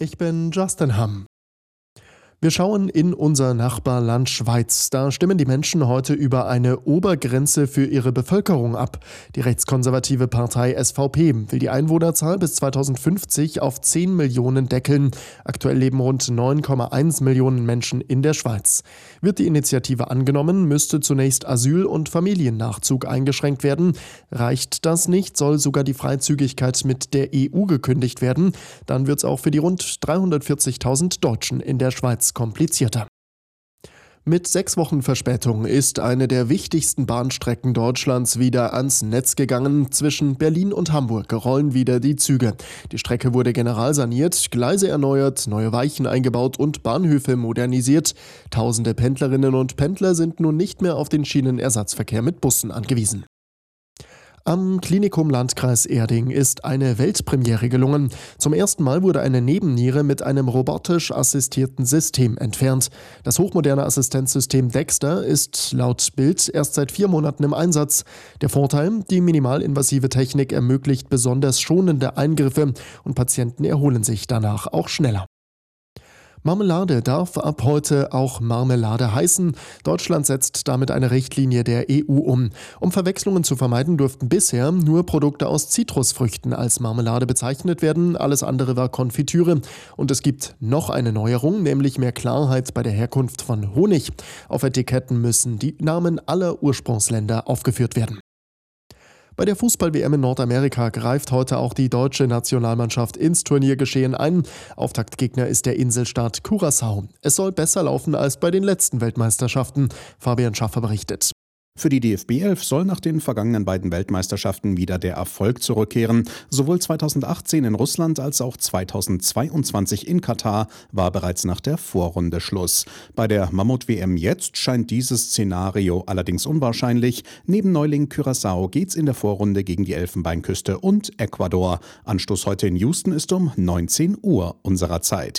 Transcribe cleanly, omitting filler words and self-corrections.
Ich bin Justin Hamm. Wir schauen in unser Nachbarland Schweiz. Da stimmen die Menschen heute über eine Obergrenze für ihre Bevölkerung ab. Die rechtskonservative Partei SVP will die Einwohnerzahl bis 2050 auf 10 Millionen deckeln. Aktuell leben rund 9,1 Millionen Menschen in der Schweiz. Wird die Initiative angenommen, müsste zunächst Asyl- und Familiennachzug eingeschränkt werden. Reicht das nicht, soll sogar die Freizügigkeit mit der EU gekündigt werden. Dann wird es auch für die rund 340.000 Deutschen in der Schweiz komplizierter. Mit 6 Wochen Verspätung ist eine der wichtigsten Bahnstrecken Deutschlands wieder ans Netz gegangen. Zwischen Berlin und Hamburg rollen wieder die Züge. Die Strecke wurde generalsaniert, Gleise erneuert, neue Weichen eingebaut und Bahnhöfe modernisiert. Tausende Pendlerinnen und Pendler sind nun nicht mehr auf den Schienenersatzverkehr mit Bussen angewiesen. Am Klinikum Landkreis Erding ist eine Weltpremiere gelungen. Zum ersten Mal wurde eine Nebenniere mit einem robotisch assistierten System entfernt. Das hochmoderne Assistenzsystem Dexter ist laut Bild erst seit 4 Monaten im Einsatz. Der Vorteil: Die minimalinvasive Technik ermöglicht besonders schonende Eingriffe und Patienten erholen sich danach auch schneller. Marmelade darf ab heute auch Marmelade heißen. Deutschland setzt damit eine Richtlinie der EU um. Um Verwechslungen zu vermeiden, durften bisher nur Produkte aus Zitrusfrüchten als Marmelade bezeichnet werden. Alles andere war Konfitüre. Und es gibt noch eine Neuerung, nämlich mehr Klarheit bei der Herkunft von Honig. Auf Etiketten müssen die Namen aller Ursprungsländer aufgeführt werden. Bei der Fußball-WM in Nordamerika greift heute auch die deutsche Nationalmannschaft ins Turniergeschehen ein. Auftaktgegner ist der Inselstaat Curaçao. Es soll besser laufen als bei den letzten Weltmeisterschaften. Fabian Schaffer berichtet. Für die DFB 11 soll nach den vergangenen beiden Weltmeisterschaften wieder der Erfolg zurückkehren. Sowohl 2018 in Russland als auch 2022 in Katar war bereits nach der Vorrunde Schluss. Bei der Mammut-WM jetzt scheint dieses Szenario allerdings unwahrscheinlich. Neben Neuling Curaçao geht's in der Vorrunde gegen die Elfenbeinküste und Ecuador. Anstoß heute in Houston ist um 19 Uhr unserer Zeit.